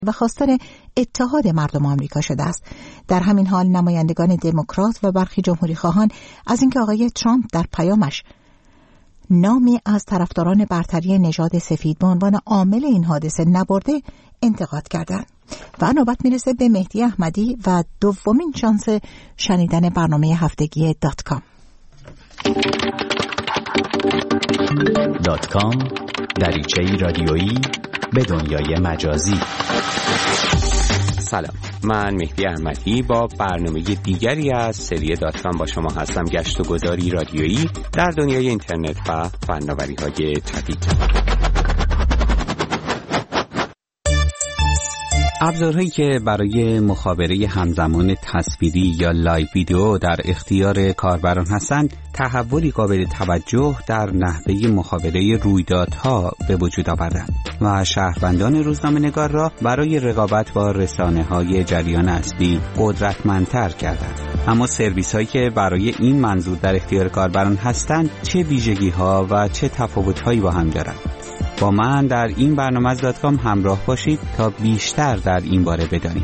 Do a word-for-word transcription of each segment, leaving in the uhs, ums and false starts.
و خواستار اتحاد مردم آمریکا شده است. در همین حال نمایندگان دموکرات و برخی جمهوری خواهان از اینکه آقای ترامپ در پیامش نامی از طرفداران برتری نژاد سفید به عنوان عامل این حادثه نبرده انتقاد کردند. و نوبت میرسه به مهدی احمدی و دومین شانس شنیدن برنامه هفتگی دات کام. دات کام، دریچه‌ای رادیویی به دنیای مجازی. سلام، من مهدی احمدی با برنامه دیگری از سری دات کام با شما هستم. گشت و گذاری رادیویی در دنیای اینترنت و فناوری‌های جدید. ابزارهایی که برای مخابره همزمان تصویری یا لایو ویدیو در اختیار کاربران هستند، تحولی قابل توجه در نحوه مخابره رویدادها به وجود آوردند و شهروندان روزنامه‌نگار را برای رقابت با رسانه‌های جریان اصلی قدرتمندتر کردند. اما سرویس‌هایی که برای این منظور در اختیار کاربران هستند، چه ویژگی‌ها و چه تفاوت‌هایی با هم دارند؟ با من در این برنامه از دات کام همراه باشید تا بیشتر در این باره بدانیم.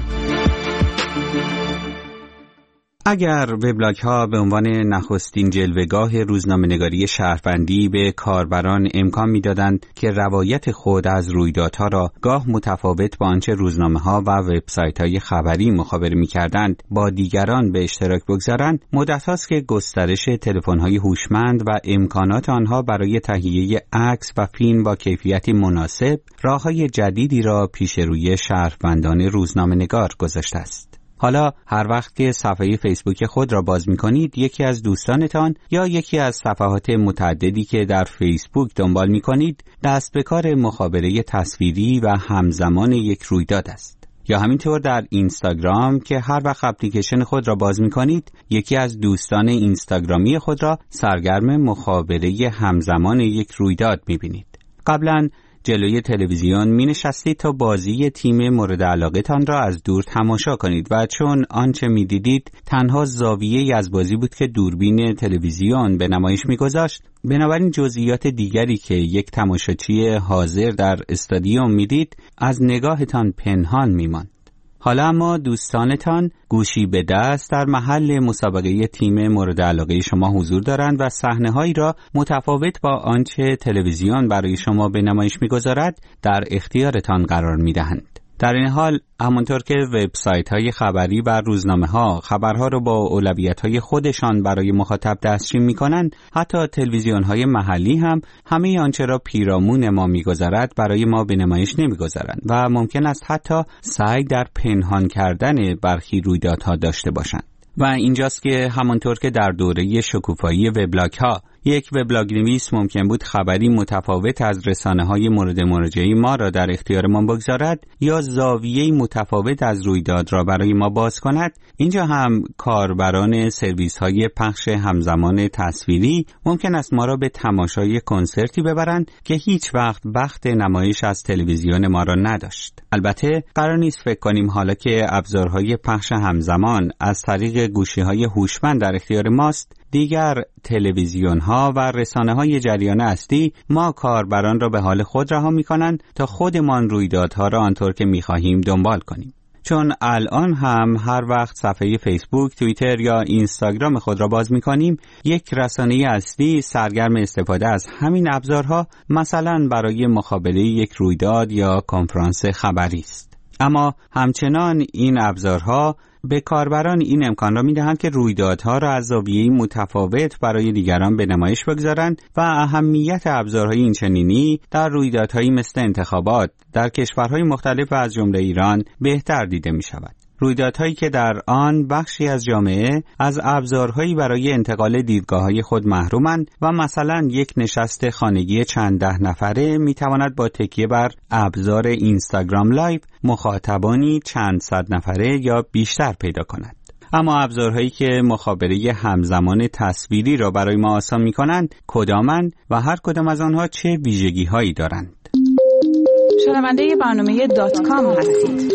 اگر وبلاگ‌ها به عنوان نخستین جلوه‌گاه روزنامه‌نگاری شهروندی به کاربران امکان می‌دادند که روایت خود از رویدادها را گاه متفاوت با آنچه روزنامه‌ها و وبسایت‌های خبری مخابره می‌کردند با دیگران به اشتراک بگذارند، مدت است که گسترش تلفن‌های هوشمند و امکانات آنها برای تهیه عکس و فیلم با کیفیتی مناسب راه‌های جدیدی را پیش روی شهروندان روزنامه‌نگار گذاشته است. حالا هر وقت که صفحه فیسبوک خود را باز می‌کنید، یکی از دوستانتان یا یکی از صفحات متعددی که در فیسبوک دنبال می‌کنید، دست به کار مخابره تصویری و همزمان یک رویداد است. یا همینطور در اینستاگرام که هر وقت اپلیکیشن خود را باز می‌کنید، یکی از دوستان اینستاگرامی خود را سرگرم مخابره همزمان یک رویداد می‌بینید. قبلاً جلوی تلویزیون می نشستید تا بازی تیم مورد علاقه تان را از دور تماشا کنید و چون آنچه می دیدید تنها زاویه‌ای از بازی بود که دوربین تلویزیون به نمایش می گذاشت، بنابراین جزئیات دیگری که یک تماشاچی حاضر در استادیوم می دید از نگاهتان پنهان می ماند. حالا اما دوستانتان گوشی به دست در محل مسابقه تیم مورد علاقه شما حضور دارند و صحنه‌هایی را متفاوت با آنچه تلویزیون برای شما به نمایش می‌گذارد در اختیارتان قرار می‌دهند. در این حال همانطور که وبسایت‌های خبری و روزنامه‌ها خبرها را با اولویت‌های خودشان برای مخاطب دسترسی می‌کنند، حتی تلویزیون‌های محلی هم همه آنچه را پیرامون ما می‌گذارد برای ما به نمایش نمی‌گذارند و ممکن است حتی سعی در پنهان کردن برخی رویدادها داشته باشند. و اینجاست که همانطور که در دوره شکوفایی وبلاگ‌ها یک وبلاگ نویس ممکن بود خبری متفاوت از رسانه‌های مورد مراجعه ما را در اختیار ما بگذارد یا زاویه‌ای متفاوت از رویداد را برای ما باز کند، اینجا هم کاربران سرویس‌های پخش همزمان تصویری ممکن است ما را به تماشای کنسرتی ببرند که هیچ وقت بخت نمایش از تلویزیون ما را نداشت. البته قرار نیست فکر کنیم حالا که ابزارهای پخش همزمان از طریق گوشی‌های هوشمند در اختیار ماست، دیگر تلویزیون‌ها و رسانه‌های جریان اصلی ما کاربران را به حال خود رها می‌کنند تا خودمان رویدادها را آنطور که می‌خواهیم دنبال کنیم. چون الان هم هر وقت صفحه فیسبوک، توییتر یا اینستاگرام خود را باز می‌کنیم، یک رسانه اصلی سرگرم استفاده از همین ابزارها، مثلا برای مخابره یک رویداد یا کنفرانس خبری است. اما همچنان این ابزارها به کاربران این امکان را می‌دهند که رویدادها را از زاویه‌ای متفاوت برای دیگران به نمایش بگذارند و اهمیت ابزارهای اینچنینی در رویدادهایی مثل انتخابات در کشورهای مختلف از جمله ایران بهتر دیده می‌شود. رویدادهایی که در آن بخشی از جامعه از ابزارهایی برای انتقال دیدگاه‌های خود محرومند و مثلا یک نشست خانگی چند ده نفره می‌تواند با تکیه بر ابزار اینستاگرام لایو مخاطبانی چند صد نفره یا بیشتر پیدا کند. اما ابزارهایی که مخابره همزمان تصویری را برای ما آسان می‌کنند کدامند و هر کدام از آنها چه ویژگی‌هایی دارند؟ شنونده برنامه دات کام هستید.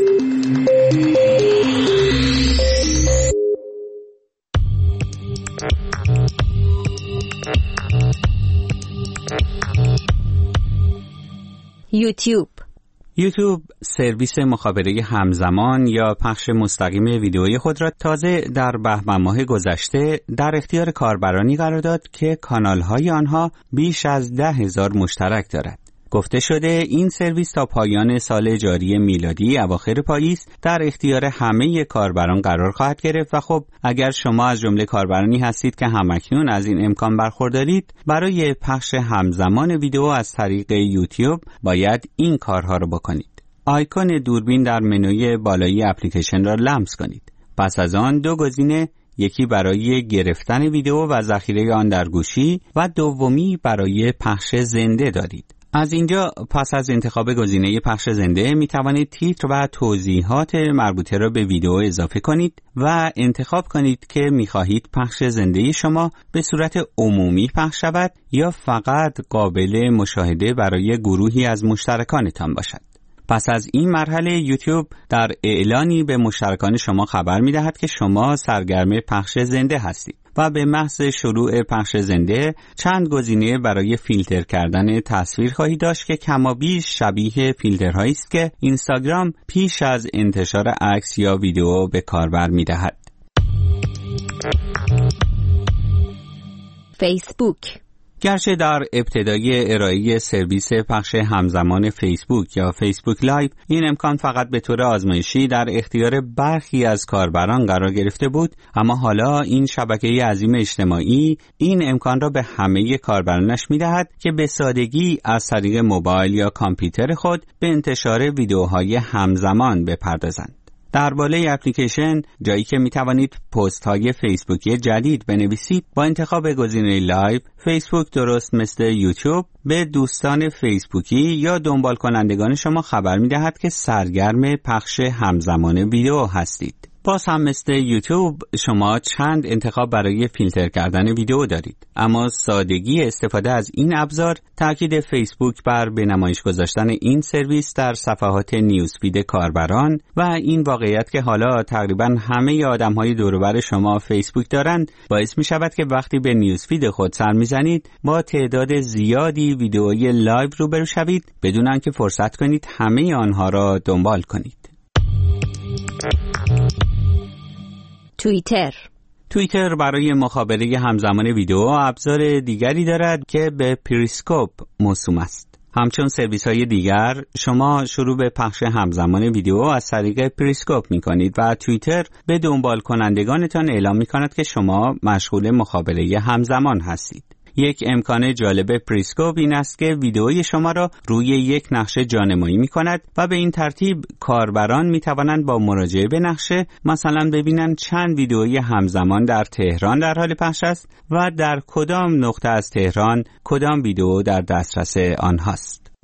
یوتیوب یوتیوب سرویس مخابره همزمان یا پخش مستقیم ویدئوی خود را تازه در بهمن ماه گذشته در اختیار کاربرانی قرار داد که کانال‌های آنها بیش از ده هزار مشترک دارد. گفته شده این سرویس تا پایان سال جاری میلادی اواخر پاییز در اختیار همه کاربران قرار خواهد گرفت و خب اگر شما از جمله کاربرانی هستید که همکنون از این امکان برخوردارید، برای پخش همزمان ویدئو از طریق یوتیوب باید این کارها را بکنید. آیکون دوربین در منوی بالایی اپلیکیشن را لمس کنید. پس از آن دو گزینه، یکی برای گرفتن ویدئو و ذخیره آن در گوشی و دومی برای پخش زنده دارید. از اینجا پس از انتخاب گزینه پخش زنده می توانید تیتر و توضیحات مربوطه را به ویدئو اضافه کنید و انتخاب کنید که می خواهید پخش زنده شما به صورت عمومی پخش شود یا فقط قابل مشاهده برای گروهی از مشترکانتان باشد. پس از این مرحله یوتیوب در اعلانی به مشترکان شما خبر می دهد که شما سرگرم پخش زنده هستید و به محض شروع پخش زنده چند گزینه برای فیلتر کردن تصویر خواهید داشت که کمابیش شبیه فیلترهایی است که اینستاگرام پیش از انتشار عکس یا ویدئو به کاربر می دهد. فیسبوک. گرچه در ابتدای ارائه سرویس پخش همزمان فیسبوک یا فیسبوک لایو این امکان فقط به طور آزمایشی در اختیار برخی از کاربران قرار گرفته بود، اما حالا این شبکه عظیم اجتماعی این امکان را به همه کاربرانش می‌دهد که به سادگی از طریق موبایل یا کامپیوتر خود به انتشار ویدئوهای همزمان بپردازند. در بالای اپلیکیشن جایی که می توانید پست های فیسبوکی جدید بنویسید، با انتخاب گزینه لایو، فیسبوک درست مثل یوتیوب به دوستان فیسبوکی یا دنبال کنندگان شما خبر می دهد که سرگرم پخش همزمان ویدئو هستید. باز هم مثل یوتیوب شما چند انتخاب برای فیلتر کردن ویدئو دارید، اما سادگی استفاده از این ابزار تاکید فیسبوک بر به نمایش گذاشتن این سرویس در صفحات نیوزفید کاربران و این واقعیت که حالا تقریبا همه آدم‌های دور و بر شما فیسبوک دارند باعث می شود که وقتی به نیوزفید خود سر می‌زنید با تعداد زیادی ویدئوی لایو روبرو شوید بدون آنکه فرصت کنید همه آنها را دنبال کنید. توییتر. توییتر برای مخابره همزمان ویدئو ابزار دیگری دارد که به پریسکوپ موسوم است. همچون سرویس های دیگر شما شروع به پخش همزمان ویدئو از طریق پریسکوپ می کنید و توییتر به دنبال کنندگانتان اعلام می کند که شما مشغول مخابره همزمان هستید. یک امکان جالب پریسکوپ این است که ویدئوی شما را روی یک نقشه جانمایی می کند و به این ترتیب کاربران می توانند با مراجعه به نقشه مثلا ببینند چند ویدئوی همزمان در تهران در حال پخش است و در کدام نقطه از تهران کدام ویدئو در دسترس آنهاست.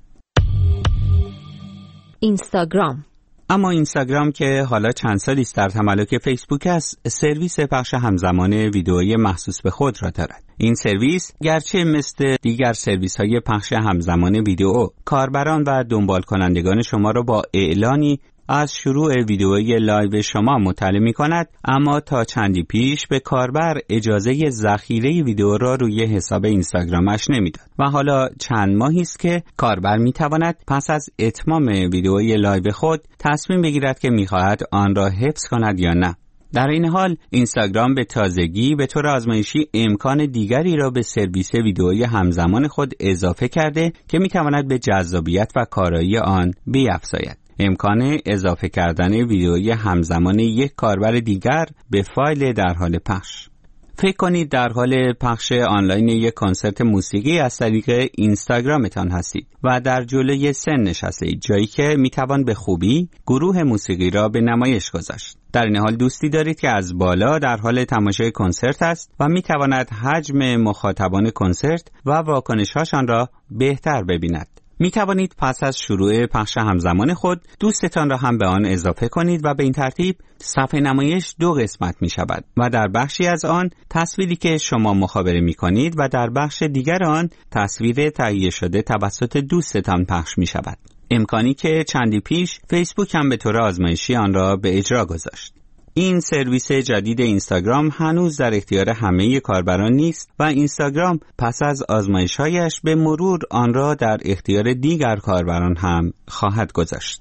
اینستاگرام. اما اینستاگرام که حالا چند سالی است در تملک فیسبوک است، سرویس پخش همزمان ویدئویی مخصوص به خود را دارد. این سرویس گرچه مثل دیگر سرویس های پخش همزمان ویدئو کاربران و دنبال کنندگان شما را با اعلانی از شروع ویدئوی لایو شما مطلع می کند، اما تا چندی پیش به کاربر اجازه ذخیره ویدئو را روی حساب اینستاگرامش نمیداد و حالا چند ماهی است که کاربر می تواند پس از اتمام ویدئوی لایو خود تصمیم بگیرد که می خواهد آن را حفظ کند یا نه. در این حال اینستاگرام به تازگی به طور آزمایشی امکان دیگری را به سرویس ویدئویی همزمان خود اضافه کرده که می تواند به جذابیت و کارایی آن بیفزاید. امکان اضافه کردن ویدئوی همزمان یک کاربر دیگر به فایل در حال پخش. فکر کنید در حال پخش آنلاین یک کنسرت موسیقی از طریق اینستاگرامتان هستید و در جلوی سن نشستید، جایی که میتوان به خوبی گروه موسیقی را به نمایش گذاشت. در این حال دوستی دارید که از بالا در حال تماشای کنسرت است و میتواند حجم مخاطبان کنسرت و واکنش‌هاشان را بهتر ببیند. می توانید پس از شروع پخش همزمان خود دوستتان را هم به آن اضافه کنید و به این ترتیب صفحه نمایش دو قسمت می شود و در بخشی از آن تصویری که شما مخابره می کنید و در بخش دیگر آن تصویر تهیه شده توسط دوستتان پخش می شود. امکانی که چندی پیش فیسبوک هم به طور آزمایشی آن را به اجرا گذاشت. این سرویس جدید اینستاگرام هنوز در اختیار همه کاربران نیست و اینستاگرام پس از آزمایش‌هایش به مرور آن را در اختیار دیگر کاربران هم خواهد گذاشت.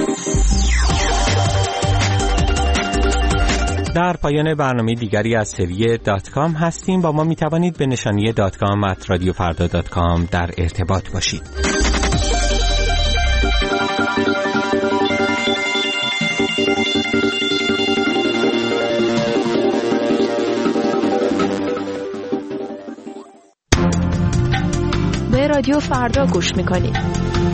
در پایان برنامه دیگری از سری دات کام هستیم. با ما می توانید به نشانی دات کام ات رادیو فردا دات کام در ارتباط باشید. به رادیو فردا گوش می کنید.